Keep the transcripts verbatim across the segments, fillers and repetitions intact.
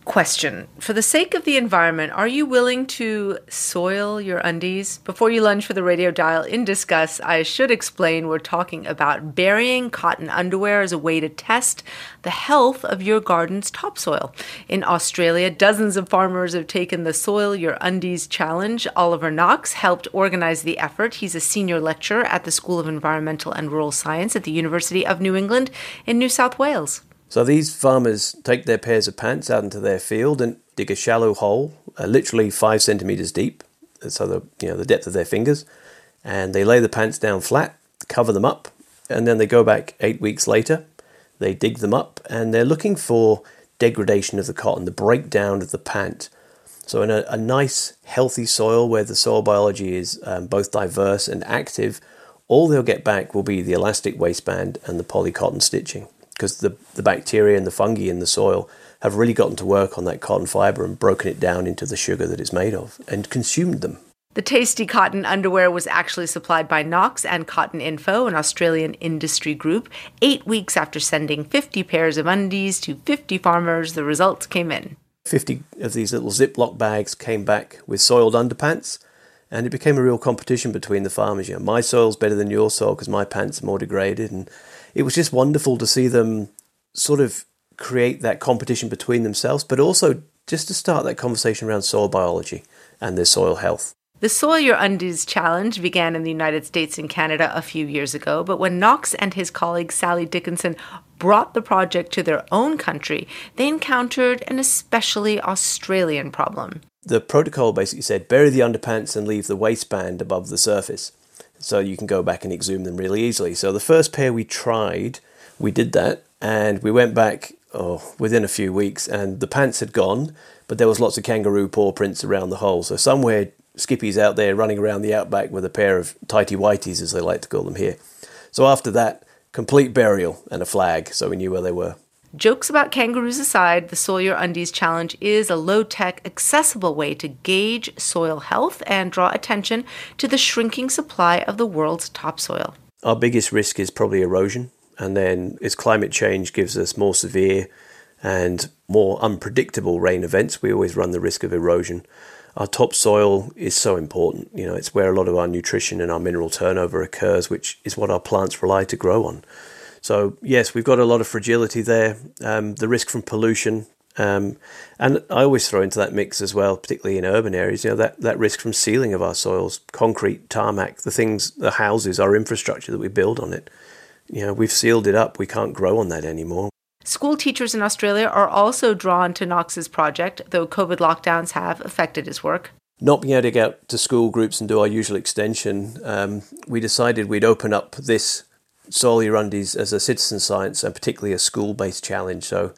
Question. For the sake of the environment, are you willing to soil your undies? Before you lunge for the radio dial in Discuss, I should explain we're talking about burying cotton underwear as a way to test the health of your garden's topsoil. In Australia, dozens of farmers have taken the Soil Your Undies challenge. Oliver Knox helped organize the effort. He's a senior lecturer at the School of Environmental and Rural Science at the University of New England in New South Wales. So these farmers take their pairs of pants out into their field and dig a shallow hole, uh, literally five centimetres deep, so the you know the depth of their fingers, and they lay the pants down flat, cover them up, and then they go back eight weeks later, they dig them up, and they're looking for degradation of the cotton, the breakdown of the pant. So in a, a nice, healthy soil where the soil biology is um, both diverse and active, all they'll get back will be the elastic waistband and the polycotton stitching, because the, the bacteria and the fungi in the soil have really gotten to work on that cotton fibre and broken it down into the sugar that it's made of and consumed them. The tasty cotton underwear was actually supplied by Knox and Cotton Info, an Australian industry group. Eight weeks after sending fifty pairs of undies to fifty farmers, the results came in. fifty of these little Ziploc bags came back with soiled underpants, and it became a real competition between the farmers. You know, my soil's better than your soil because my pants are more degraded, and it was just wonderful to see them sort of create that competition between themselves, but also just to start that conversation around soil biology and their soil health. The Soil Your Undies challenge began in the United States and Canada a few years ago, but when Knox and his colleague Sally Dickinson brought the project to their own country, they encountered an especially Australian problem. The protocol basically said bury the underpants and leave the waistband above the surface, so you can go back and exhume them really easily. So the first pair we tried, we did that, and we went back oh, within a few weeks, and the pants had gone, but there was lots of kangaroo paw prints around the hole. So somewhere Skippy's out there running around the outback with a pair of tighty-whities, as they like to call them here. So after that, complete burial and a flag, so we knew where they were. Jokes about kangaroos aside, the Soil Your Undies challenge is a low-tech, accessible way to gauge soil health and draw attention to the shrinking supply of the world's topsoil. Our biggest risk is probably erosion, and then as climate change gives us more severe and more unpredictable rain events, we always run the risk of erosion. Our topsoil is so important. You know, it's where a lot of our nutrition and our mineral turnover occurs, which is what our plants rely to grow on. So, yes, we've got a lot of fragility there, um, the risk from pollution, um, and I always throw into that mix as well, particularly in urban areas, you know, that, that risk from sealing of our soils, concrete, tarmac, the things, the houses, our infrastructure that we build on it. You know, we've sealed it up. We can't grow on that anymore. School teachers in Australia are also drawn to Knox's project, though COVID lockdowns have affected his work. Not being able to get out to school groups and do our usual extension, um, we decided we'd open up this Soil Your Undies as a citizen science and particularly a school-based challenge. So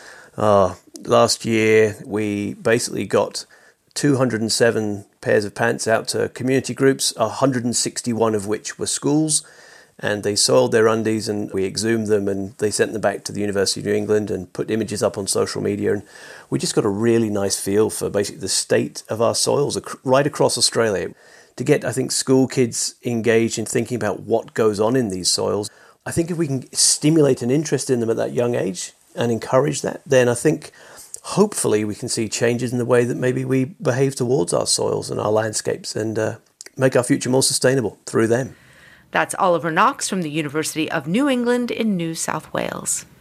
uh, last year we basically got two hundred seven pairs of pants out to community groups, one hundred sixty-one of which were schools, and they soiled their undies and we exhumed them and they sent them back to the University of New England and put images up on social media, and we just got a really nice feel for basically the state of our soils ac- right across Australia. To get, I think, school kids engaged in thinking about what goes on in these soils, I think if we can stimulate an interest in them at that young age and encourage that, then I think hopefully we can see changes in the way that maybe we behave towards our soils and our landscapes and uh, make our future more sustainable through them. That's Oliver Knox from the University of New England in New South Wales.